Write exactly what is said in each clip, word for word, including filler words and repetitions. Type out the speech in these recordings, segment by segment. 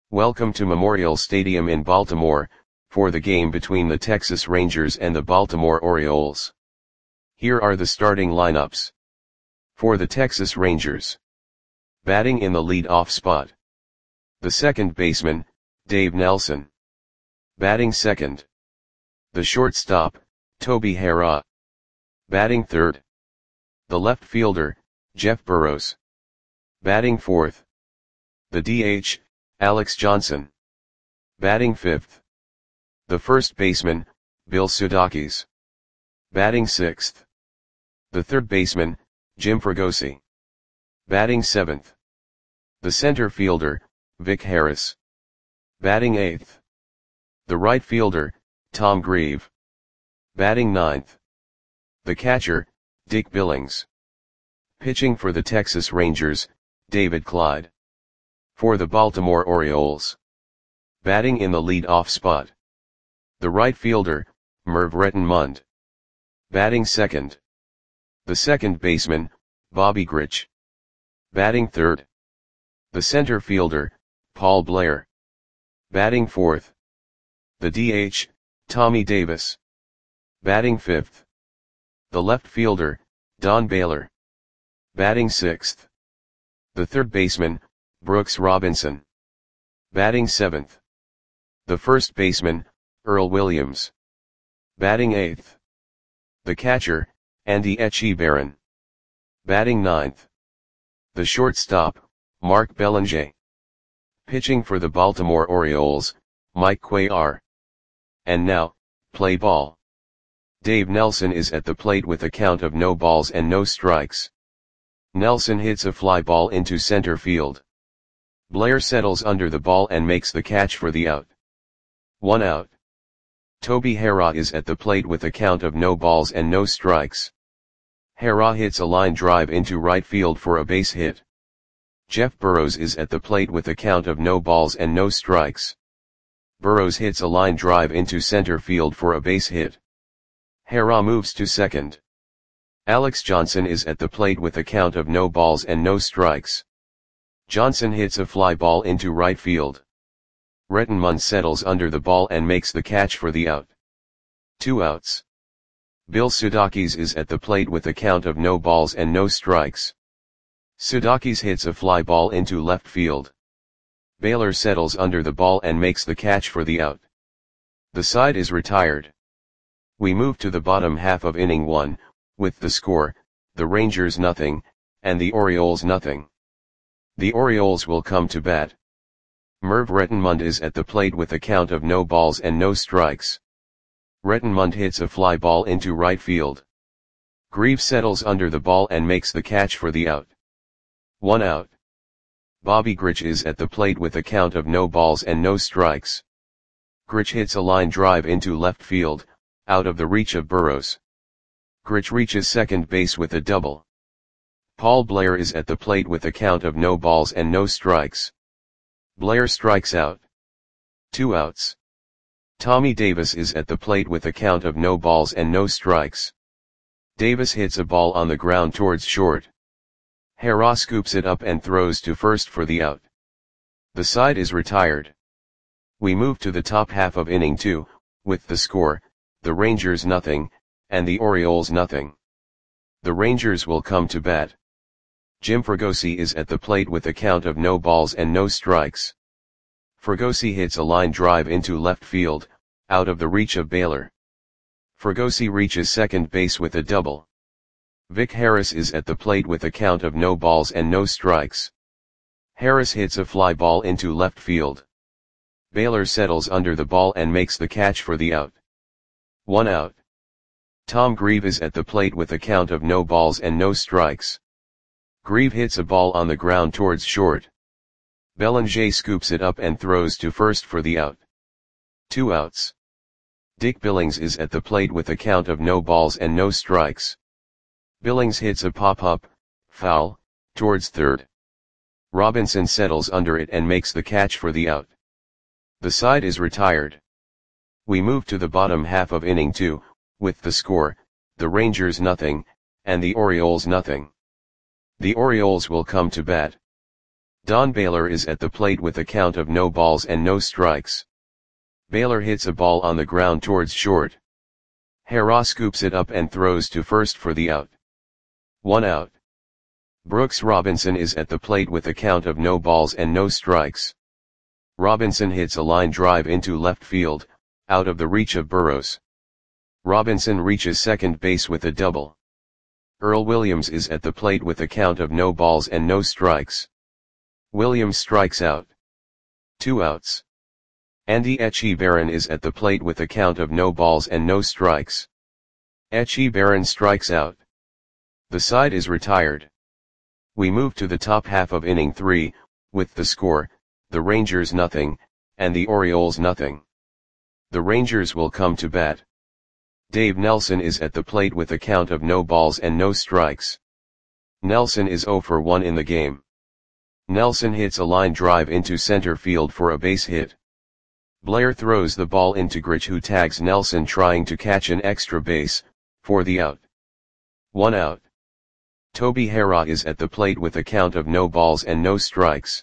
Welcome to Memorial Stadium in Baltimore, for the game between the Texas Rangers and the Baltimore Orioles. Here are the starting lineups. For the Texas Rangers. Batting in the lead-off spot. The second baseman, Dave Nelson. Batting second. The shortstop, Toby Harrah. Batting third. The left fielder, Jeff Burroughs. Batting fourth. The D H, Alex Johnson. Batting fifth. The first baseman, Bill Sudakis. Batting sixth. The third baseman, Jim Fregosi. Batting seventh. The center fielder, Vic Harris. Batting eighth. The right fielder, Tom Grieve. Batting ninth. The catcher, Dick Billings. Pitching for the Texas Rangers, David Clyde. For the Baltimore Orioles. Batting in the lead-off spot. The right fielder, Merv Rettenmund. Batting second. The second baseman, Bobby Grich. Batting third. The center fielder, Paul Blair. Batting fourth. The D H, Tommy Davis. Batting fifth. The left fielder, Don Baylor. Batting sixth. The third baseman, Brooks Robinson. Batting seventh. The first baseman, Earl Williams. Batting eighth. The catcher, Andy Etchebarren. Batting ninth. The shortstop, Mark Belanger. Pitching for the Baltimore Orioles, Mike Cuellar. And now, play ball. Dave Nelson is at the plate with a count of no balls and no strikes. Nelson hits a fly ball into center field. Blair settles under the ball and makes the catch for the out. One out. Toby Harrah is at the plate with a count of no balls and no strikes. Harrah hits a line drive into right field for a base hit. Jeff Burroughs is at the plate with a count of no balls and no strikes. Burroughs hits a line drive into center field for a base hit. Harrah moves to second. Alex Johnson is at the plate with a count of no balls and no strikes. Johnson hits a fly ball into right field. Rettenmund settles under the ball and makes the catch for the out. Two outs. Bill Sudakis is at the plate with a count of no balls and no strikes. Sudakis hits a fly ball into left field. Baylor settles under the ball and makes the catch for the out. The side is retired. We move to the bottom half of inning one, with the score, the Rangers nothing, and the Orioles nothing. The Orioles will come to bat. Merv Rettenmund is at the plate with a count of no balls and no strikes. Rettenmund hits a fly ball into right field. Grieve settles under the ball and makes the catch for the out. One out. Bobby Grich is at the plate with a count of no balls and no strikes. Grich hits a line drive into left field, out of the reach of Burroughs. Grich reaches second base with a double. Paul Blair is at the plate with a count of no balls and no strikes. Blair strikes out. Two outs. Tommy Davis is at the plate with a count of no balls and no strikes. Davis hits a ball on the ground towards short. Harrah scoops it up and throws to first for the out. The side is retired. We move to the top half of inning two, with the score, the Rangers nothing, and the Orioles nothing. The Rangers will come to bat. Jim Fregosi is at the plate with a count of no balls and no strikes. Fregosi hits a line drive into left field, out of the reach of Baylor. Fregosi reaches second base with a double. Vic Harris is at the plate with a count of no balls and no strikes. Harris hits a fly ball into left field. Baylor settles under the ball and makes the catch for the out. One out. Tom Grieve is at the plate with a count of no balls and no strikes. Grieve hits a ball on the ground towards short. Belanger scoops it up and throws to first for the out. Two outs. Dick Billings is at the plate with a count of no balls and no strikes. Billings hits a pop-up, foul, towards third. Robinson settles under it and makes the catch for the out. The side is retired. We move to the bottom half of inning two, with the score, the Rangers nothing, and the Orioles nothing. The Orioles will come to bat. Don Baylor is at the plate with a count of no balls and no strikes. Baylor hits a ball on the ground towards short. Hara scoops it up and throws to first for the out. One out. Brooks Robinson is at the plate with a count of no balls and no strikes. Robinson hits a line drive into left field, out of the reach of Burrows. Robinson reaches second base with a double. Earl Williams is at the plate with a count of no balls and no strikes. Williams strikes out. Two outs. Andy Etchebarren is at the plate with a count of no balls and no strikes. Etchebarren strikes out. The side is retired. We move to the top half of inning three, with the score, the Rangers nothing, and the Orioles nothing. The Rangers will come to bat. Dave Nelson is at the plate with a count of no balls and no strikes. Nelson is zero for one in the game. Nelson hits a line drive into center field for a base hit. Blair throws the ball into Grich, who tags Nelson trying to catch an extra base, for the out. One out. Toby Hara is at the plate with a count of no balls and no strikes.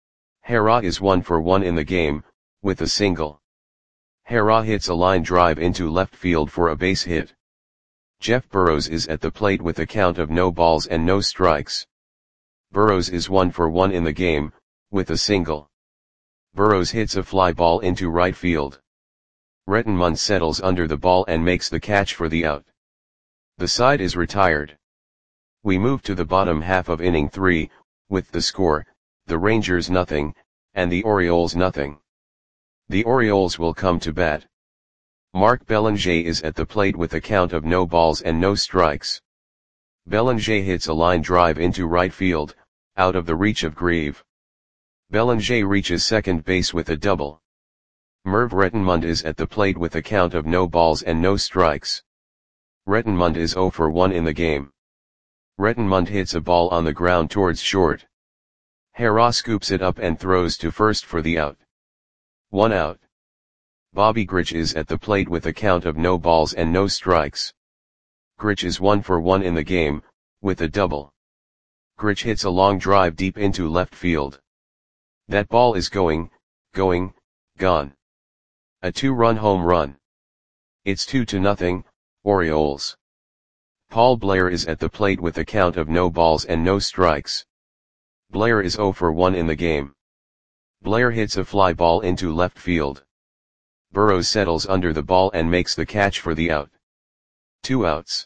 Hara is one for one in the game, with a single. Hara hits a line drive into left field for a base hit. Jeff Burrows is at the plate with a count of no balls and no strikes. Burrows is one for one in the game, with a single. Burrows hits a fly ball into right field. Rettenmund settles under the ball and makes the catch for the out. The side is retired. We move to the bottom half of inning three, with the score, the Rangers nothing, and the Orioles nothing. The Orioles will come to bat. Mark Belanger is at the plate with a count of no balls and no strikes. Belanger hits a line drive into right field, out of the reach of Grieve. Belanger reaches second base with a double. Merv Rettenmund is at the plate with a count of no balls and no strikes. Rettenmund is zero for one in the game. Rettenmund hits a ball on the ground towards short. Hara scoops it up and throws to first for the out. One out. Bobby Grich is at the plate with a count of no balls and no strikes. Grich is one for one in the game, with a double. Grich hits a long drive deep into left field. That ball is going, going, gone. A two-run home run. It's two to nothing, Orioles. Paul Blair is at the plate with a count of no balls and no strikes. Blair is zero for one in the game. Blair hits a fly ball into left field. Burrows settles under the ball and makes the catch for the out. Two outs.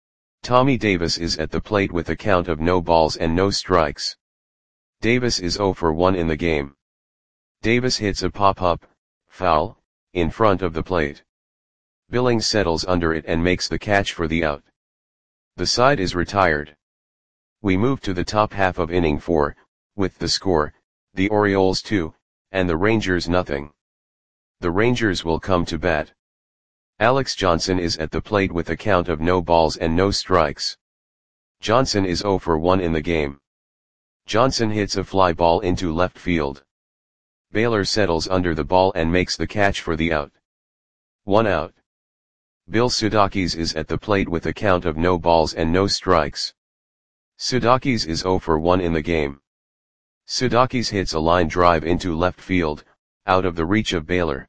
Tommy Davis is at the plate with a count of no balls and no strikes. Davis is zero for one in the game. Davis hits a pop-up, foul, in front of the plate. Billings settles under it and makes the catch for the out. The side is retired. We move to the top half of inning four, with the score, the Orioles two, and the Rangers nothing. The Rangers will come to bat. Alex Johnson is at the plate with a count of no balls and no strikes. Johnson is zero for one in the game. Johnson hits a fly ball into left field. Baylor settles under the ball and makes the catch for the out. One out. Bill Sudakis is at the plate with a count of no balls and no strikes. Sudakis is zero for one in the game. Sudakis hits a line drive into left field, out of the reach of Baylor.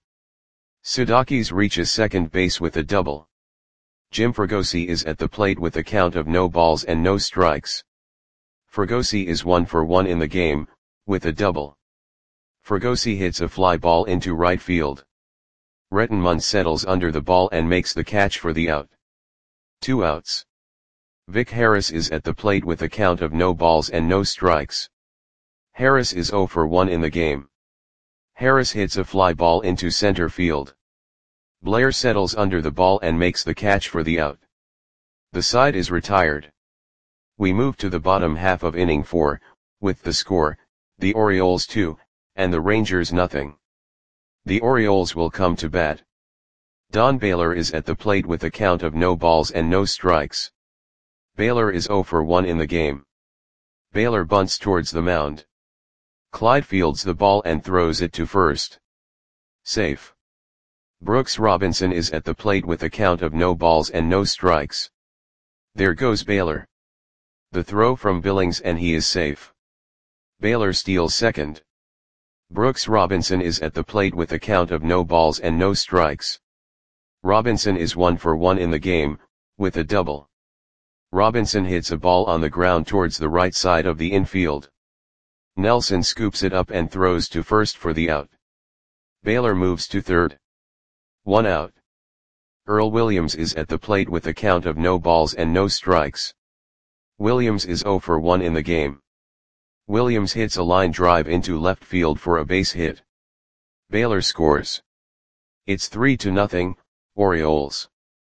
Sudakis reaches second base with a double. Jim Fregosi is at the plate with a count of no balls and no strikes. Fregosi is one for one in the game, with a double. Fregosi hits a fly ball into right field. Rettenmund settles under the ball and makes the catch for the out. Two outs. Vic Harris is at the plate with a count of no balls and no strikes. Harris is zero for one in the game. Harris hits a fly ball into center field. Blair settles under the ball and makes the catch for the out. The side is retired. We move to the bottom half of inning four, with the score, the Orioles two, and the Rangers nothing. The Orioles will come to bat. Don Baylor is at the plate with a count of no balls and no strikes. Baylor is zero for one in the game. Baylor bunts towards the mound. Clyde fields the ball and throws it to first. Safe. Brooks Robinson is at the plate with a count of no balls and no strikes. There goes Baylor. The throw from Billings and he is safe. Baylor steals second. Brooks Robinson is at the plate with a count of no balls and no strikes. Robinson is one for one in the game, with a double. Robinson hits a ball on the ground towards the right side of the infield. Nelson scoops it up and throws to first for the out. Baylor moves to third. One out. Earl Williams is at the plate with a count of no balls and no strikes. Williams is zero for one in the game. Williams hits a line drive into left field for a base hit. Baylor scores. It's three to nothing, Orioles.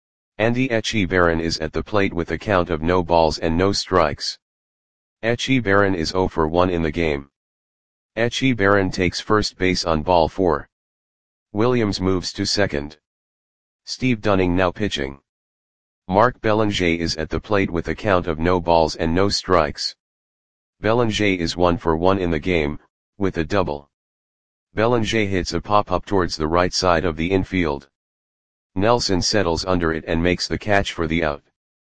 Andy Etchebarren is at the plate with a count of no balls and no strikes. Etchebarren is zero for one in the game. Etchebarren takes first base on ball four. Williams moves to second. Steve Dunning now pitching. Mark Belanger is at the plate with a count of no balls and no strikes. Belanger is one for one in the game, with a double. Belanger hits a pop-up towards the right side of the infield. Nelson settles under it and makes the catch for the out.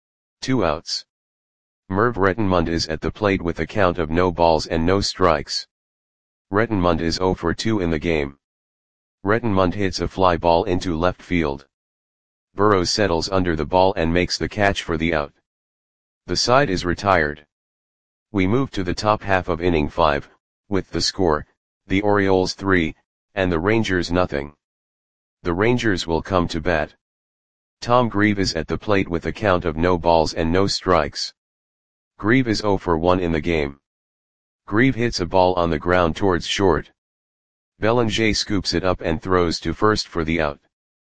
Two outs. Merv Rettenmund is at the plate with a count of no balls and no strikes. Rettenmund is zero for two in the game. Rettenmund hits a fly ball into left field. Burrows settles under the ball and makes the catch for the out. The side is retired. We move to the top half of inning five, with the score, the Orioles three, and the Rangers nothing. The Rangers will come to bat. Tom Grieve is at the plate with a count of no balls and no strikes. Grieve is zero for one in the game. Grieve hits a ball on the ground towards short. Belanger scoops it up and throws to first for the out.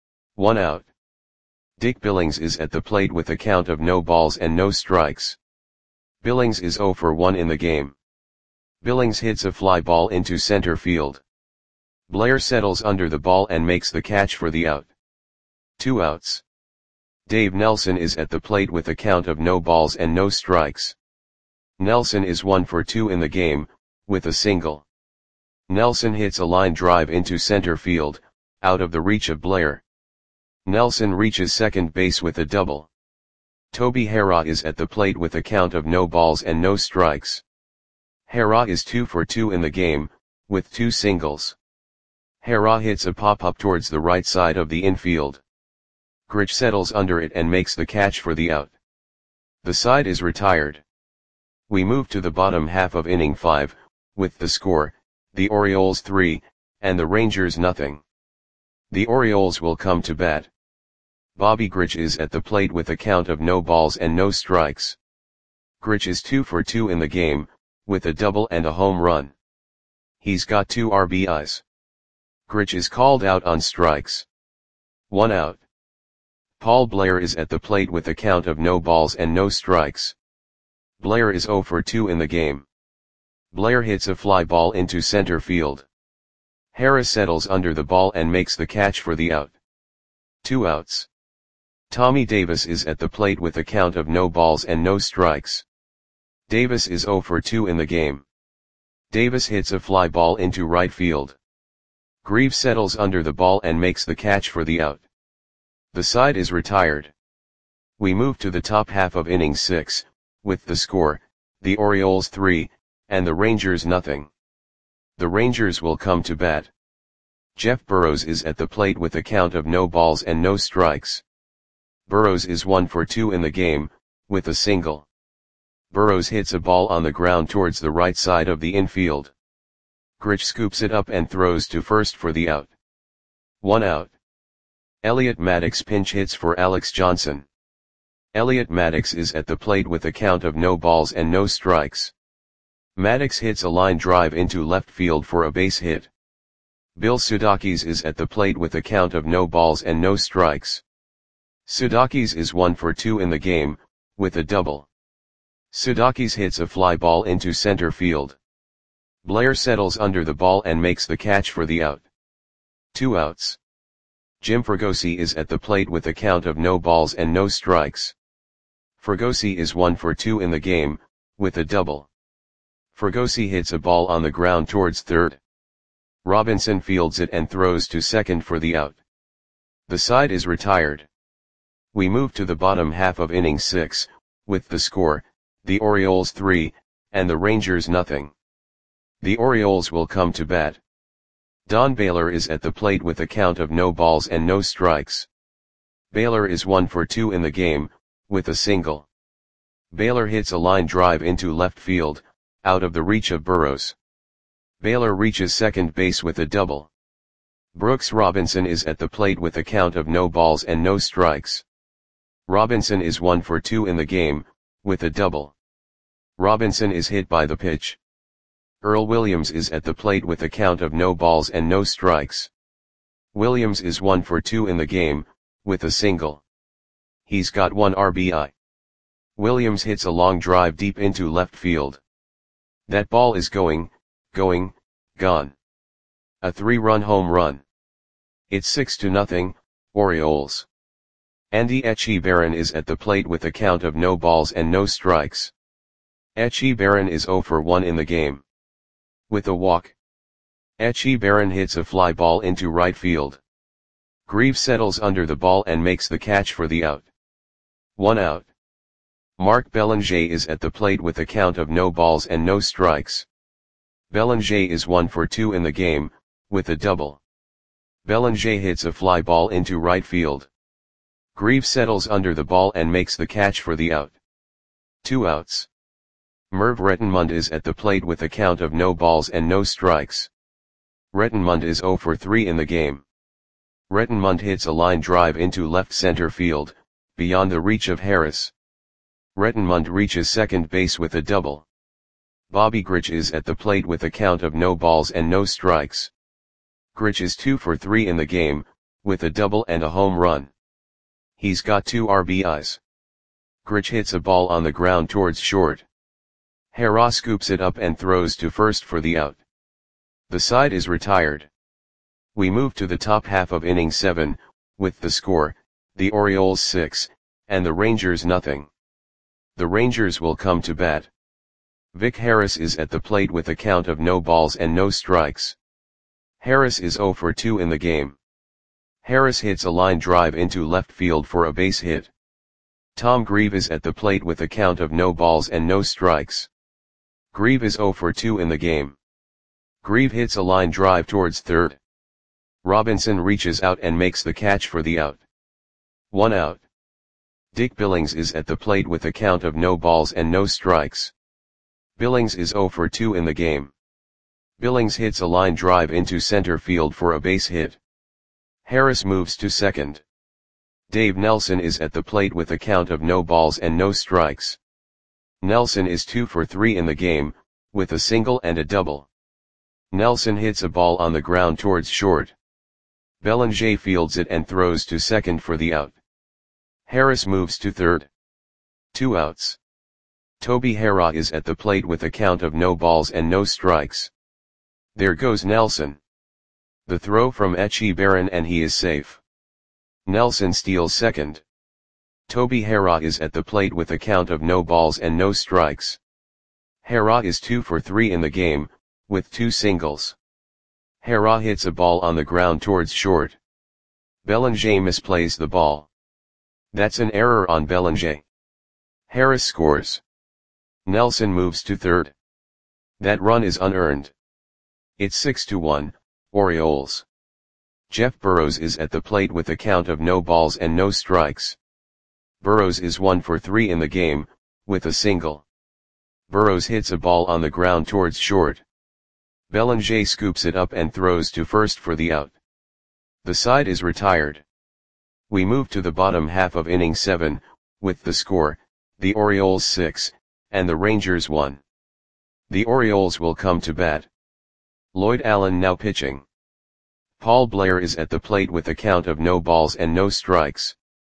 One out. Dick Billings is at the plate with a count of no balls and no strikes. Billings is zero for one in the game. Billings hits a fly ball into center field. Blair settles under the ball and makes the catch for the out. Two outs. Dave Nelson is at the plate with a count of no balls and no strikes. Nelson is one for two in the game, with a single. Nelson hits a line drive into center field, out of the reach of Blair. Nelson reaches second base with a double. Toby Harrah is at the plate with a count of no balls and no strikes. Harrah is two for two in the game, with two singles. Harrah hits a pop-up towards the right side of the infield. Grich settles under it and makes the catch for the out. The side is retired. We move to the bottom half of inning five, with the score, the Orioles three, and the Rangers nothing. The Orioles will come to bat. Bobby Grich is at the plate with a count of no balls and no strikes. Grich is two for two in the game, with a double and a home run. He's got two R B Is. Grich is called out on strikes. One out. Paul Blair is at the plate with a count of no balls and no strikes. Blair is zero for two in the game. Blair hits a fly ball into center field. Harris settles under the ball and makes the catch for the out. Two outs. Tommy Davis is at the plate with a count of no balls and no strikes. Davis is zero for two in the game. Davis hits a fly ball into right field. Grieve settles under the ball and makes the catch for the out. The side is retired. We move to the top half of inning six, with the score, the Orioles three, and the Rangers nothing. The Rangers will come to bat. Jeff Burrows is at the plate with a count of no balls and no strikes. Burrows is one for two in the game, with a single. Burrows hits a ball on the ground towards the right side of the infield. Grich scoops it up and throws to first for the out. One out. Elliot Maddox pinch hits for Alex Johnson. Elliot Maddox is at the plate with a count of no balls and no strikes. Maddox hits a line drive into left field for a base hit. Bill Sudakis is at the plate with a count of no balls and no strikes. Sudakis is one for two in the game, with a double. Sudakis hits a fly ball into center field. Blair settles under the ball and makes the catch for the out. Two outs. Jim Fregosi is at the plate with a count of no balls and no strikes. Fregosi is one for two in the game, with a double. Fregosi hits a ball on the ground towards third. Robinson fields it and throws to second for the out. The side is retired. We move to the bottom half of inning six, with the score, the Orioles three, and the Rangers nothing. The Orioles will come to bat. Don Baylor is at the plate with a count of no balls and no strikes. Baylor is one for two in the game, with a single. Baylor hits a line drive into left field, out of the reach of Burrows. Baylor reaches second base with a double. Brooks Robinson is at the plate with a count of no balls and no strikes. Robinson is one for two in the game, with a double. Robinson is hit by the pitch. Earl Williams is at the plate with a count of no balls and no strikes. Williams is one for two in the game, with a single. He's got one R B I. Williams hits a long drive deep into left field. That ball is going, going, gone. A three-run home run. It's six to nothing, Orioles. Andy Etchebarren is at the plate with a count of no balls and no strikes. Etchebarren is zero for one in the game. With a walk. Etchebarren hits a fly ball into right field. Greaves settles under the ball and makes the catch for the out. One out. Mark Belanger is at the plate with a count of no balls and no strikes. Belanger is one for two in the game, with a double. Belanger hits a fly ball into right field. Greaves settles under the ball and makes the catch for the out. Two outs. Merv Rettenmund is at the plate with a count of no balls and no strikes. Rettenmund is zero for three in the game. Rettenmund hits a line drive into left center field, beyond the reach of Harris. Rettenmund reaches second base with a double. Bobby Grich is at the plate with a count of no balls and no strikes. Grich is two for three in the game, with a double and a home run. He's got two R B Is. Grich hits a ball on the ground towards short. Hara scoops it up and throws to first for the out. The side is retired. We move to the top half of inning seven, with the score, the Orioles six, and the Rangers nothing. The Rangers will come to bat. Vic Harris is at the plate with a count of no balls and no strikes. Harris is zero for two in the game. Harris hits a line drive into left field for a base hit. Tom Grieve is at the plate with a count of no balls and no strikes. Grieve is zero for two in the game. Grieve hits a line drive towards third. Robinson reaches out and makes the catch for the out. One out. Dick Billings is at the plate with a count of no balls and no strikes. Billings is zero for two in the game. Billings hits a line drive into center field for a base hit. Harris moves to second. Dave Nelson is at the plate with a count of no balls and no strikes. Nelson is two for three in the game, with a single and a double. Nelson hits a ball on the ground towards short. Belanger fields it and throws to second for the out. Harris moves to third. Two outs. Toby Hara is at the plate with a count of no balls and no strikes. There goes Nelson. The throw from Etchebarren and he is safe. Nelson steals second. Toby Hara is at the plate with a count of no balls and no strikes. Hara is two for three in the game, with two singles. Hara hits a ball on the ground towards short. Belanger misplays the ball. That's an error on Belanger. Harris scores. Nelson moves to third. That run is unearned. It's six to one, Orioles. Jeff Burrows is at the plate with a count of no balls and no strikes. Burrows is one for three in the game, with a single. Burrows hits a ball on the ground towards short. Belanger scoops it up and throws to first for the out. The side is retired. We move to the bottom half of inning seven, with the score, the Orioles six, and the Rangers one. The Orioles will come to bat. Lloyd Allen now pitching. Paul Blair is at the plate with a count of no balls and no strikes.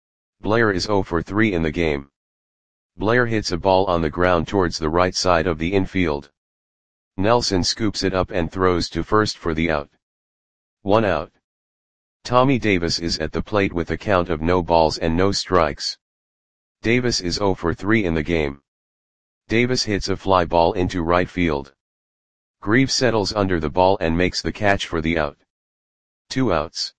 Blair is zero for three in the game. Blair hits a ball on the ground towards the right side of the infield. Nelson scoops it up and throws to first for the out. One out. Tommy Davis is at the plate with a count of no balls and no strikes. Davis is zero for three in the game. Davis hits a fly ball into right field. Greaves settles under the ball and makes the catch for the out. Two outs.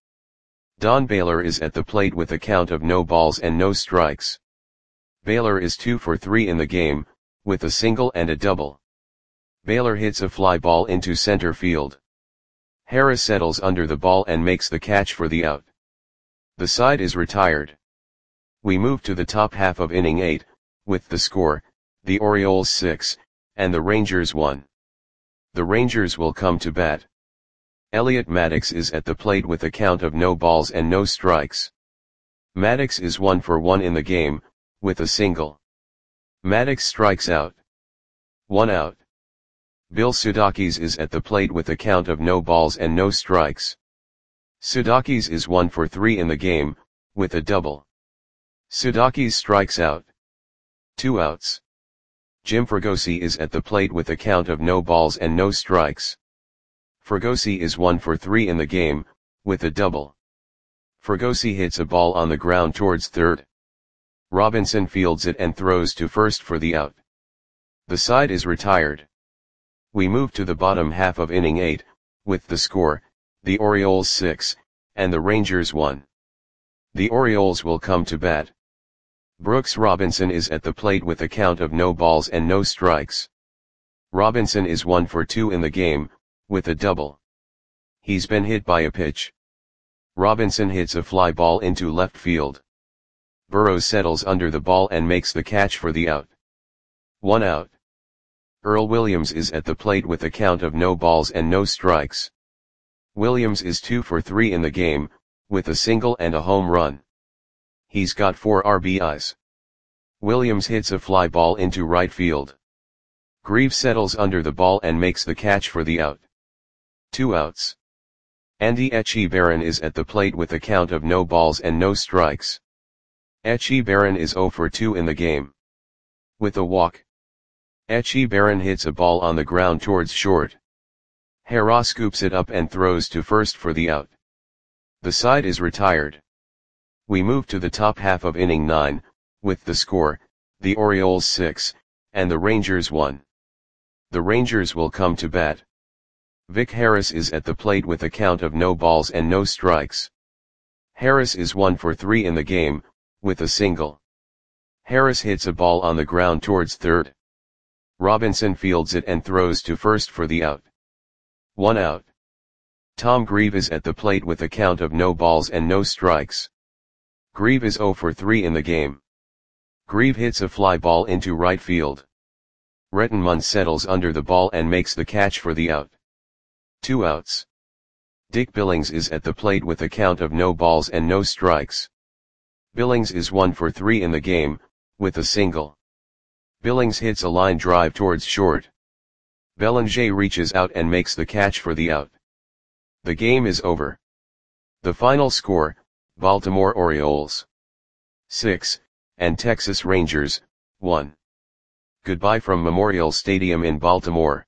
Don Baylor is at the plate with a count of no balls and no strikes. Baylor is two for three in the game, with a single and a double. Baylor hits a fly ball into center field. Harris settles under the ball and makes the catch for the out. The side is retired. We move to the top half of inning eight, with the score, the Orioles six, and the Rangers one. The Rangers will come to bat. Elliot Maddox is at the plate with a count of no balls and no strikes. Maddox is one for one in the game, with a single. Maddox strikes out. One out. Bill Sudakis is at the plate with a count of no balls and no strikes. Sudakis is one for three in the game, with a double. Sudakis strikes out. Two outs. Jim Fregosi is at the plate with a count of no balls and no strikes. Fregosi is one for three in the game, with a double. Fregosi hits a ball on the ground towards third. Robinson fields it and throws to first for the out. The side is retired. We move to the bottom half of inning eight, with the score, the Orioles six, and the Rangers one. The Orioles will come to bat. Brooks Robinson is at the plate with a count of no balls and no strikes. Robinson is one for two in the game, with a double. He's been hit by a pitch. Robinson hits a fly ball into left field. Burrows settles under the ball and makes the catch for the out. One out. Earl Williams is at the plate with a count of no balls and no strikes. Williams is two for three in the game, with a single and a home run. He's got four R B Is. Williams hits a fly ball into right field. Greaves settles under the ball and makes the catch for the out. Two outs. Andy Etchebarren is at the plate with a count of no balls and no strikes. Etchebarren is zero for two in the game. With a walk. Etchebarren hits a ball on the ground towards short. Hara scoops it up and throws to first for the out. The side is retired. We move to the top half of inning nine, with the score, the Orioles six, and the Rangers one. The Rangers will come to bat. Vic Harris is at the plate with a count of no balls and no strikes. Harris is one for three in the game, with a single. Harris hits a ball on the ground towards third. Robinson fields it and throws to first for the out. One out. Tom Grieve is at the plate with a count of no balls and no strikes. Grieve is zero for three in the game. Grieve hits a fly ball into right field. Rettenmund settles under the ball and makes the catch for the out. Two outs. Dick Billings is at the plate with a count of no balls and no strikes. Billings is one for three in the game, with a single. Billings hits a line drive towards short. Bellinger reaches out and makes the catch for the out. The game is over. The final score, Baltimore Orioles six, and Texas Rangers one. Goodbye from Memorial Stadium in Baltimore.